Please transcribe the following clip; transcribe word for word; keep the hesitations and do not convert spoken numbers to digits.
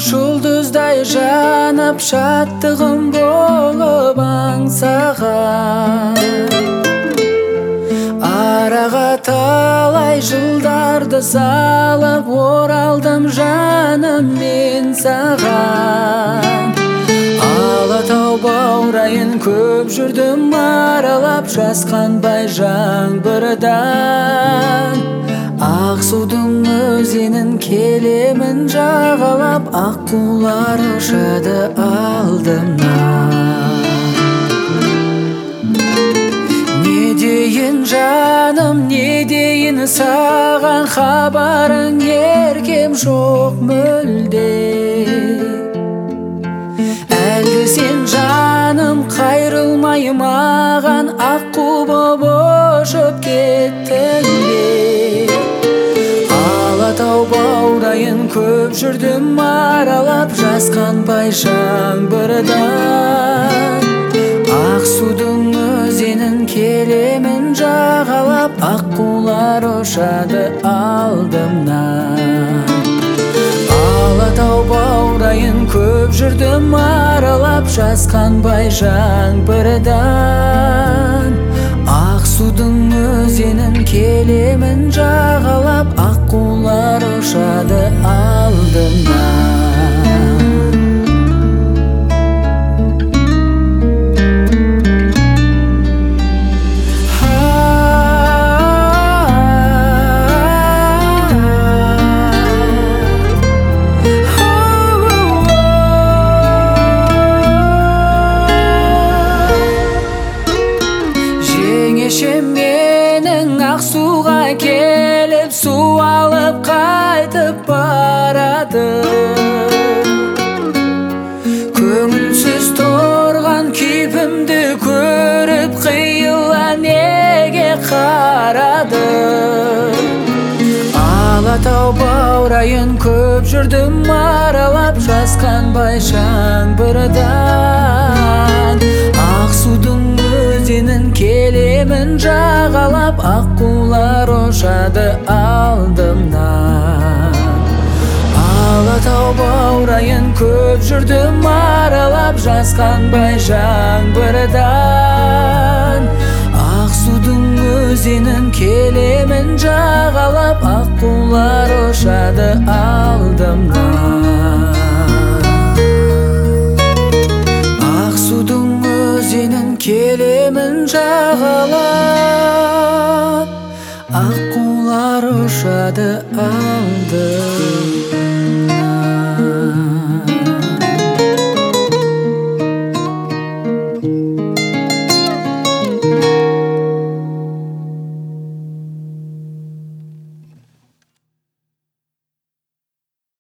жұлдыздай жанып шаттығым болып аңсаған. Араға талай жылдарды салып оралдым жаным мен саған. Алатау баурайын көп жүрдім аралап, жасқанбай жаңбырдан. Ақсудың өзенін келемін жағалап, аққулар ұшады алдымнан. Не дейін жаным, не дейін саған, хабарың еркем жоқ мүлде. Әлгі сен жаным қайрылмай маған, аққу боп ұшып кеттің бе? Алатау баурайын көп жүрдім аралап, жасқанбай жаңбырдан. Ақсудың өзенін келемін жағалап, аққулар ұшады алдымнан. Алатау баурайын көп жүрдім аралап, жасқанбай жаңбырдан. Ақсудың өзенін келемін жағалап, аққулар ұшады алдымнан. Менің Ақсуға келіп, су алып қайтып барады. Көңілсіз тұрған кейпімді көріп, қиыла неге қарады? Алатау баурайын көп жүрдім аралап, жасқанбай жаңбырдан. Ақсудың өзенін келемін жағалап, аққулар ұшады алдымнан. Алатау баурайын көп жүрдім аралап, жасқанбай жаңбырдан. Ақсудың өзенін келемін жағалап, аққулар ұшады алдымнан. Ақсудың өзенін келемін жағалап, аққулар ұшады алдымнан.